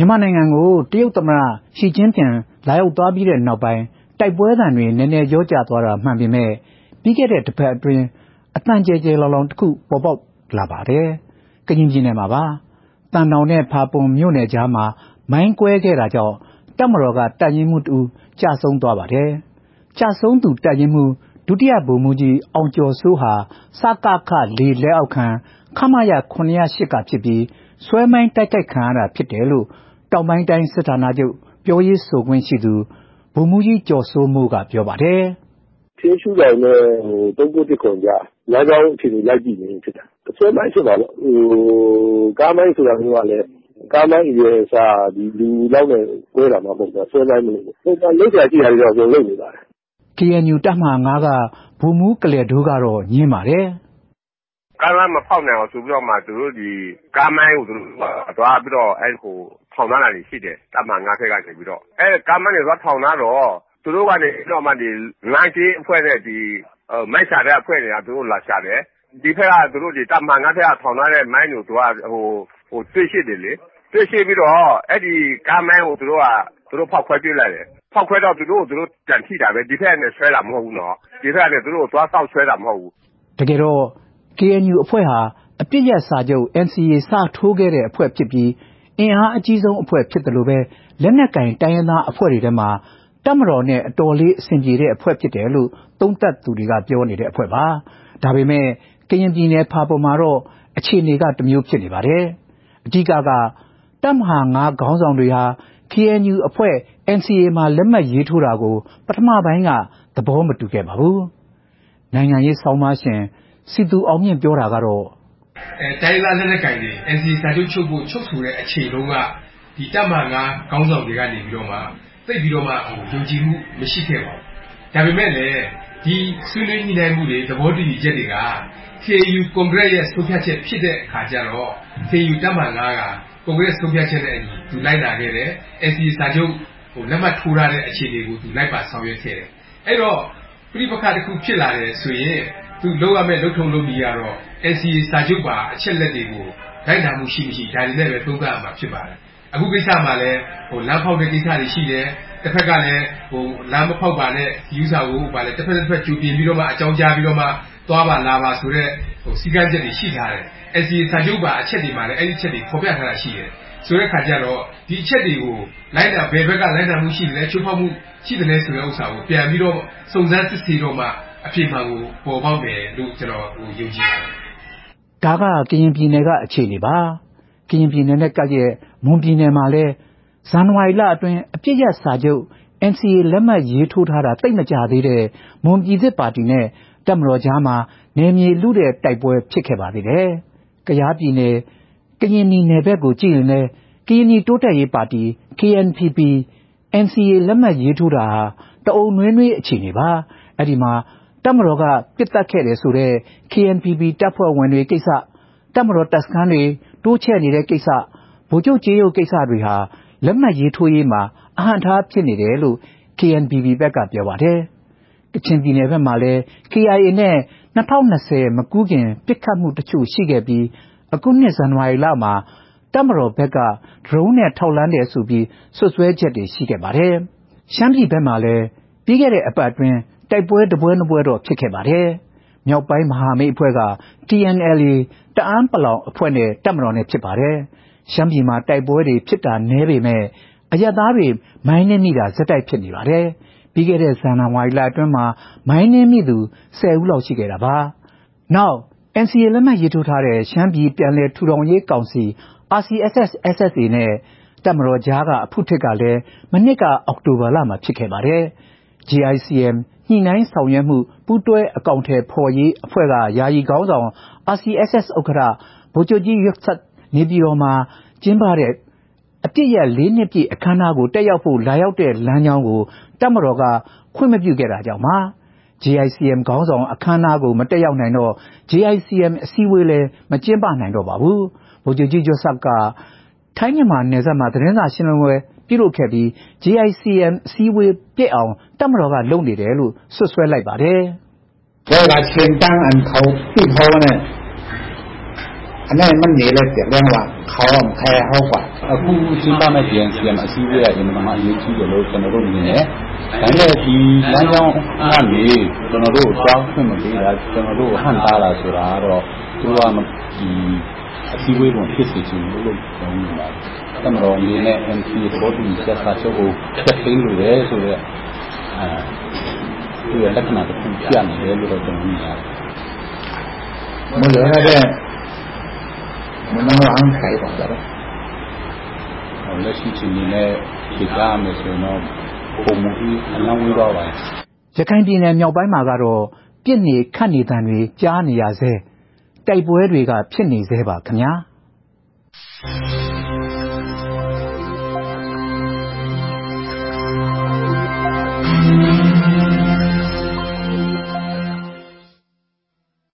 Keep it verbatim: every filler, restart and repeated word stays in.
မြန်မာနိုင်ငံကိုတရုတ်သမ္မတရှီကျင်းပင်လာရောက်သွားပြီးတဲ့နောက်ပိုင်းတိုက်ပွဲသံတွေနည်းနည်းကြောကျသွားတာမှန်ပေမဲ့ပြီးခဲ့တဲ့တစ်ပတ်အတွင်းအတန်ကျဲကျဲလောင်လောင်တစ်ခုပေါ်ပေါက်လာပါတယ်။ကရင်ပြည်နယ်မှာပါတန်တောင်နဲ့ဖာပွန်မြို့နယ်ကြားမှာမိုင်းကွဲခဲ့တာကြောင့်တပ်မတော်ကတပ်ရင်းမှုတူကြာဆုံးသွားပါတယ်။ကြာဆုံးသူတပ်ရင်းမှုဒုတိယဗိုလ်မှူးကြီးအောင်ကျော်စိုးဟာစကခလေလက်အောက်ခံခမရခုနှစ်ရ၈ကဖြစ်ပြီးဆွဲမိုင်းတိုက်ခိုက်ခံရတာဖြစ်တယ်လို့တောင်ပိုင်းတိုင်းစစ်ဌာနချုပ်ပြောရေးဆိုခွင့်ရှိသူဗိုလ်မှူးကြီးကျော်စိုးမိုးကပြောပါတယ်။ဖြင်းရှူတိုင်းနဲ့ဟိုတုံးကိုတစ်ခွန်ကြလမ်းကြောင်းအခြေအနေလိုက်ကြည့်နေဖြစ်တာ။ဆွဲမိုင်းဖြစ်ပါလို့ဟိုကားမိုင်းဆိုတာမျိုးကလည်းကားမိုင်းရဲ့စာဒီလူလောက်နဲ့ကွဲတာမှမဟုတ်ဘူးဆွဲမိုင်းမလို့ဟိုကလိမ့်ကြကြည့်ရတယ်တော့လုပ်နေပါတယ်ကေအန်ယူ တပ်မဟာငါးကဗိုလ်မှူးကလယ်ဒိုးကတော့ညင်းပါတယ်ကားလမ်းမဖောက်နိုင်အောင်ဆိုပြီးတော့မှသူတို့ဒီကားမိုင်းကိုသူတို့သွားပြီးတော့အဲဟိုထောင်ထားတာရှိတယ်တပ်မငါးခက်ကနေပြီးတော့အဲကားမိုင်းတွေသွားထောင်ထားတော့သူတို့ကနေတော့မှဒီလမ်းကြီးအဖွဲ့နဲ့ဒီမိုက်ချတဲ့အဖွဲ့တွေကသူတို့လာရှာတယ်ဒီဖက်ကသူတို့ဒီတပ်မငါးခက်ကထောင်ထားတဲ့မိုင်းကိုသူကဟိုဟိုတွေ့ရှိတယ်လေတွေ့ရှိပြီးတော့အဲ့ဒီကားမိုင်းကိုသူတို့ကသူတို့ဖောက်ခွဲပြလိုက်တယ်ဖောက်ခွဲတော့သူတို့သူတို့ကြံထိတာပဲဒီဖက်နဲ့ဆွဲတာမဟုတ်ဘူးနော်ဒီဖက်နဲ့သူတို့သွားဆောက်ဆွဲတာမဟုတ်ဘူးတကယ်တော့ကေအန်ယူ အဖွဲ့ဟာအပြစ်ရစာချုပ် အန်စီအေ စထိုးခဲ့တဲ့အဖွဲ့ဖြစ်ပြီးအင်အားအကြီးဆုံးအဖွဲ့ဖြစ်တယ်လို့ပဲလက်နက်ကင်တိုင်းရင်းသားအဖွဲ့တွေထဲမှာတပ်မတော်နဲ့အတော်လေးအဆင်ပြေတဲ့အဖွဲ့ဖြစ်တယ်လို့သုံးသပ်သူတွေကပြောနေတဲ့အဖွဲ့ပါဒါပေမဲ့ကရင်ပြည်နယ်ဖာပွန်မှာတော့အခြေအနေကတစ်မျိုးဖြစ်နေပါတယ်အဓိကကတပ်မဟာငါးခေါင်းဆောင်တွေဟာ ကေအန်ယူ အဖွဲ့ အန်စီအေ မှာလက်မှတ်ရေးထိုးတာကိုပထမပိုင်းကသဘောမတူခဲ့ပါဘူးနိုင်ငံရေးဆောင်းပါးရှင်စီသူအောင်မြင့်ပြောတာကတော့အဲတိုင်းသားလက်နက်ကင်တွေ အန်စီအေ စာချုပ်ချုပ်ဖို့ချုပ်ဆိုတဲ့အခြေတုံးကဒီတပ်မငါးခေါင်းဆောင်တွေကနေပြီးတော့မှသိပြီးတော့မှဟိုယုံကြည်မှုမရှိခဲ့ပါဘူးဒါပေမဲ့လည်းဒီဆွေးနွေးညှိနှိုင်းမှုတွေသဘောတူညီချက်တွေက ကေအန်ယူ ကွန်ဂရက်ရဲ့ဆုံးဖြတ်ချက်ဖြစ်တဲ့အခါကျတော့ ကေအန်ယူ တပ်မငါးကကွန်ဂရက်ဆုံးဖြတ်ချက်နဲ့အညီသူလိုက်လာခဲ့တယ် အန်စီအေ စာချုပ်ဟိုလက်မှတ်ထိုးထားတဲ့အခြေအနေကိုသူလိုက်ပါဆောင်ရွက်ခဲ့တယ်အဲ့တော့ပြိပခါတစ်ခုဖြစ်လာတယ်ဆိုရင်သူလုပ်ရမယ့်လုပ်ထုံလုပ်နည်းကတော့ အန်စီအေ စာချုပ်ပါအချက်လက်တွေကိုလိုက်နာမှုရှိမရှိဒါတွေနဲ့ပဲသုံးသပ်ရမှာဖြစ်ပါတယ်အခုကိစ္စမှာလည်းဟိုလမ်းဖောက်တဲ့ကိစ္စတွေရှိတယ်တစ်ဖက်ကလည်းဟိုလမ်းမဖောက်ပါနဲ့ယူဆကိုဗာလဲတစ်ဖက်တစ်ဖက်ကြိုတင်ပြီးတော့မှအကြောင်းကြားပြီးတော့မှသွားပါလာပါဆိုတော့ဟိုစီကံချက်တွေရှိထားတယ် အန်စီအေ စာချုပ်ပါအချက်တွေမှာလည်းအဲ့ဒီချက်တွေဖော်ပြထားတာရှိတယ်ဆိုတဲ့ခါကျတော့ဒီအချက်တွေကိုလိုက်နာဘယ်ဘက်ကလိုက်နာမှုရှိတယ်ချိုးဖောက်မှုရှိတယ်ဆိုတဲ့ဥစ္စာကိုပြန်ပြီးတော့စုံစမ်းစစ်ဆေးတော့မှအဖြစ်မှန်ကိုပေါ်ပေါက်တယ်လို့ကျွန်တော်ဟိုယုံကြည်ပါတယ်ဒါကကရင်ပြည်နယ်ကအခြေအနေပါကရင်ပြည်နယ်နဲ့ကပ်ရဲ့မွန်ပြည်နယ်မှာလဲဇန်နဝါရီလအတွင်းအပြစ်ရစာချုပ် အန်စီအေ လက်မှတ်ရေးထိုးထားတာတိတ်မကြသေးတဲ့မွန်ပြည်သစ်ပါတီနဲ့တပ်မတော်ကြားမှာနယ်မြေလူတဲ့တိုက်ပွဲဖြစ်ခဲ့ပါသေးတယ်။ကယားပြည်နယ်ကရင်ပြည်နယ်ဘက်ကိုကြည့်ရင်လည်းကရင်ပြည်တိုးတက်ရေးပါတီ ကေအန်ပီပီ အန်စီအေ လက်မှတ်ရေးထိုးတာဟာတအုံနွေးနွေးအခြေအနေပါ။အဲ့ဒီမှာတပ်မတော်ကပြစ်တက်ခဲ့တယ်ဆိုတဲ့ ကေအန်ပီပီ တပ်ဖွဲ့ဝင်တွေကိစ္စတပ်မတော်တပ်စခန်းတွေတိုးချဲ့နေတဲ့ကိစ္စဗိုလ်ချုပ်ကြေးရုပ်ကိစ္စတွေဟာလက်မှတ်ရေးထိုးရေးမှာအဟန့်ထားဖြစ်နေတယ်လို့ ကေအန်ပီပီ ဘက်ကပြောပါတယ်။ကချင်ပြည်နယ်ဘက်မှာလည်း ကေအိုင်အေ နဲ့၂၀၂၀မကူးခင်ပစ်ခတ်မှုတချို့ရှိခဲ့ပြီးအခုနှစ်ဇန်နဝါရီလမှာတပ်မတော်ဘက်ကဒရုန်းနဲ့ထောက်လှမ်းတယ်ဆိုပြီးဆွဆွဲချက်တွေရှိခဲ့ပါတယ်။ရှမ်းပြည်ဘက်မှာလည်းပြီးခဲ့တဲ့အပတ်အတွင်းတိုက်ပွဲတပွဲနှစ်ပွဲတော့ဖြစ်ခဲ့ပါတယ်။မြောက်ပိုင်းမဟာမိတ်အဖွဲ့က တီအန်အယ်အေ တအာင်းပလောင်အဖွဲ့နဲ့တပ်မတော်နဲ့ဖြစ်ပါတယ်။ရှမ်းပြည်မှာတိုက်ပွဲတွေဖြစ်တာနည်းပေမဲ့အရပ်သားတွေမိုင်းနှင်းမိတာဇက်တိုက်ဖြစ်နေပါတယ်။ပြီးခဲ့တဲ့ဇန်နဝါရီလအတွင်းမှာမိုင်းနှင်းမိသူဆယ်ဦးလောက်ရှိခဲ့တာပါ။နောက် အန်စီအေ လက်မှတ်ရေးထိုးထားတဲ့ရှမ်းပြည်ပြည်နယ်ထူထောင်ရေးကောင်စီ အာစီအက်စ်အက်စ်အက်စ်အေ နဲ့တပ်မတော်ကြားကအဖုထစ်ကလည်းမနှစ်ကအောက်တိုဘာလမှာဖြစ်ခဲ့ပါတယ်။ ဂျေ အိုင် စီ အမ် ညှိနှိုင်းဆောင်ရွက်မှုပူးတွဲအကောင့်ထဲဖော်ရေးအဖွဲ့ကယာယီခေါင်းဆောင် အာစီအက်စ်အက်စ် ဥက္ကဋ္ဌဗိုလ်ချုပ်ကြီးရွက်ဆတ်နေပြည်တော်မှာကျင်းပတဲ့အပြစ်ရလေးနှစ်ပြည့်အခမ်းအနားကိုတက်ရောက်ဖို့လာရောက်တဲ့လမ်းကြောင်းကိုတပ်မတော်ကခွင့်မပြုခဲ့တာကြောင့်ပါ ဂျေ အိုင် စီ အမ် ခေါင်းဆောင်အခမ်းအနားကိုမတက်ရောက်နိုင်တော့ ဂျေ အိုင် စီ အမ် အစည်းအဝေးလည်းမကျင်းပနိုင်တော့ပါဘူးဗိုလ်ချုပ်ကြီးရွက်ဆတ်ကထိုင်းမြန်မာနယ်စပ်မှာသတင်းစာရှင်းလင်းပွဲပြုလုပ်ခဲ့ပြီး ဂျေ အိုင် စီ အမ် အစည်းအဝေးပြည့်အောင်တပ်မတော်ကလုပ်နေတယ်လို့ဆွဆွဲလိုက်ပါတယ်။ဒါကချင်းတန်းအန်ခေါပြခေါနဲ့အနေมันหนีเลยเสียเรื่องว่าเขาแพ้เขากว่าအခုရှင်းပါမဲ့ပြန်ပြန်အစည်းအဝေးကအင်မတန်အရေးကြီးတယ်လို့ကျွန်တော်တို့မြင်တယ်။ဒါနဲ့ဒီလမ်းကြောင်းကနေကျွန်တော်တို့ကြောင်းဖွင့်မပေးတာကျွန်တော်တို့ဟန်တာလာဆိုတာတော့သူကဒီအစည်းအဝေးကိုဖြစ်စေချင်လို့ပြောနေတာ။တမတော်လေးနဲ့ M C တို့ဒီစက်စာချုပ်ကိုချက်သိမ်းလို့ရဲဆိုတော့အဲဒီလက္ခဏာတစ်ခုပြနေတယ်လို့ကျွန်တော်မြင်ရတယ်။မလို့ရတဲ့မနမအောင်ခိုင်ပါတော့လက်ရှိချင်းနဲ့ဒီကားမယ်ဆိုတော့ပုံမှုအလောင်းဝေးတော့ပါရခိုင်ပြည်နယ်မြောက်ပိုင်းမှာကတော့ပြစ်နေခတ်နေတန်တွေကြားနေရဆဲတိုက်ပွဲတွေကဖြစ်နေဆဲပါခင်ဗျာ